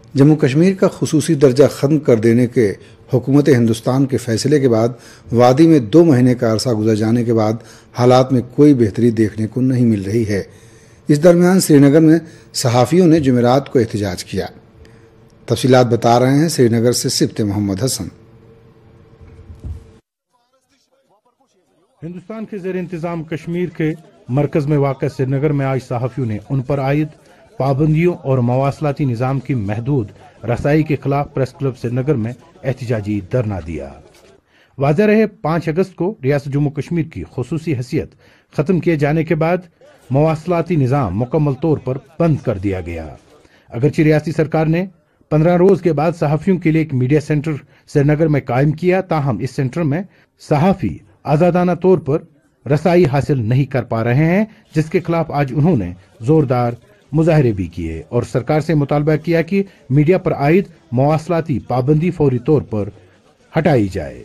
جموں کشمیر کا خصوصی درجہ ختم کر دینے کے حکومت ہندوستان کے فیصلے کے بعد وادی میں 2 مہینے کا عرصہ گزر جانے کے بعد حالات میں کوئی بہتری دیکھنے کو نہیں مل رہی ہے۔ اس درمیان سری نگر میں صحافیوں نے جمعرات کو احتجاج کیا۔ تفصیلات بتا رہے ہیں سری نگر سے سبت محمد حسن۔ ہندوستان کے زیر انتظام کشمیر کے مرکز میں واقع سری نگر میں آج صحافیوں نے ان پر عائد پابندیوں اور مواصلاتی نظام کی محدود رسائی کے خلاف پریس کلب سری نگر میں احتجاجی دھرنا دیا۔ واضح رہے 5 اگست کو ریاست جموں کشمیر کی خصوصی حیثیت ختم کیے جانے کے بعد مواصلاتی نظام مکمل طور پر بند کر دیا گیا۔ اگرچہ ریاستی سرکار نے 15 روز کے بعد صحافیوں کے لیے ایک میڈیا سینٹر سری نگر میں قائم کیا، تاہم اس سینٹر میں صحافی آزادانہ طور پر رسائی حاصل نہیں کر پا رہے ہیں، جس کے خلاف آج انہوں نے زوردار مظاہرے بھی کیے اور سرکار سے مطالبہ کیا کہ میڈیا پر عائد مواصلاتی پابندی فوری طور پر ہٹائی جائے۔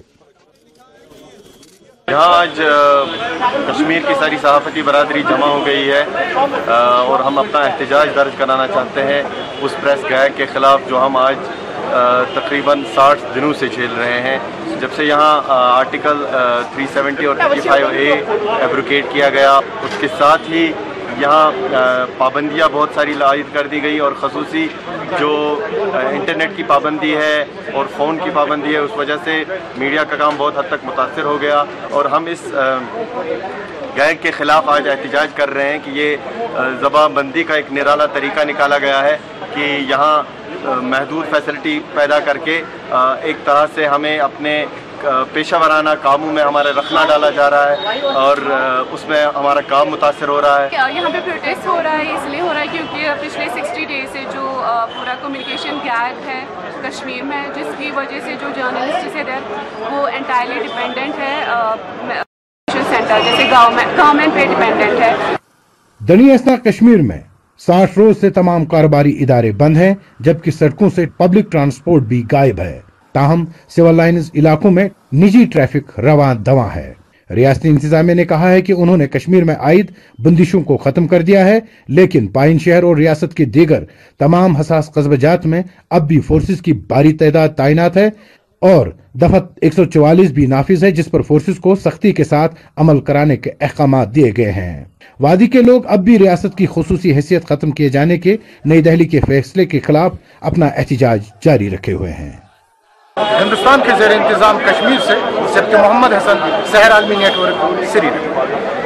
یہاں آج کشمیر کی ساری صحافتی برادری جمع ہو گئی ہے اور ہم اپنا احتجاج درج کرانا چاہتے ہیں اس پریس گائیڈ کے خلاف جو ہم آج تقریباً 60 دنوں سے جھیل رہے ہیں، جب سے یہاں آرٹیکل 370 اور 55A ایبروگیٹ کیا گیا۔ اس کے ساتھ ہی یہاں پابندیاں بہت ساری عائد کر دی گئی اور خصوصی جو انٹرنیٹ کی پابندی ہے اور فون کی پابندی ہے، اس وجہ سے میڈیا کا کام بہت حد تک متاثر ہو گیا اور ہم اس گائیڈ کے خلاف آج احتجاج کر رہے ہیں کہ یہ زبان بندی کا ایک نرالا طریقہ نکالا گیا ہے کہ یہاں محدود فیسلٹی پیدا کر کے ایک طرح سے ہمیں اپنے پیشہ ورانہ کاموں میں ہمارا رکھنا ڈالا جا رہا ہے اور اس میں ہمارا کام متاثر ہو رہا ہے۔ یہاں پہ پروٹیسٹ ہو رہا ہے، اس لیے ہو رہا ہے کیونکہ پچھلے 60 ڈیز سے جو پورا کمیونیکیشن گیپ ہے کشمیر میں، جس کی وجہ سے جو جرنلسٹ ہے وہ انٹائرلی ڈیپینڈنٹ ہے سینٹر جیسے گورنمنٹ پہ ڈیپینڈنٹ ہے۔ دنیا اسنا کشمیر میں 60 روز سے تمام کاروباری ادارے بند ہیں، جبکہ سڑکوں سے پبلک ٹرانسپورٹ بھی غائب ہے، تاہم سول لائنز علاقوں میں نجی ٹریفک رواں دواں ہے۔ ریاستی انتظامیہ نے کہا ہے کہ انہوں نے کشمیر میں عائد بندشوں کو ختم کر دیا ہے، لیکن پائن شہر اور ریاست کے دیگر تمام حساس قصبہ جات میں اب بھی فورسز کی بھاری تعداد تعینات ہے اور دفعہ 144 بھی نافذ ہے، جس پر فورسز کو سختی کے ساتھ عمل کرانے کے احکامات دیے گئے ہیں۔ وادی کے لوگ اب بھی ریاست کی خصوصی حیثیت ختم کیے جانے کے نئی دہلی کے فیصلے کے خلاف اپنا احتجاج جاری رکھے ہوئے ہیں۔ ہندوستان کے زیر انتظام کشمیر سے سبت محمد حسن، سحر عالمی نیٹ ورک، سری نگر۔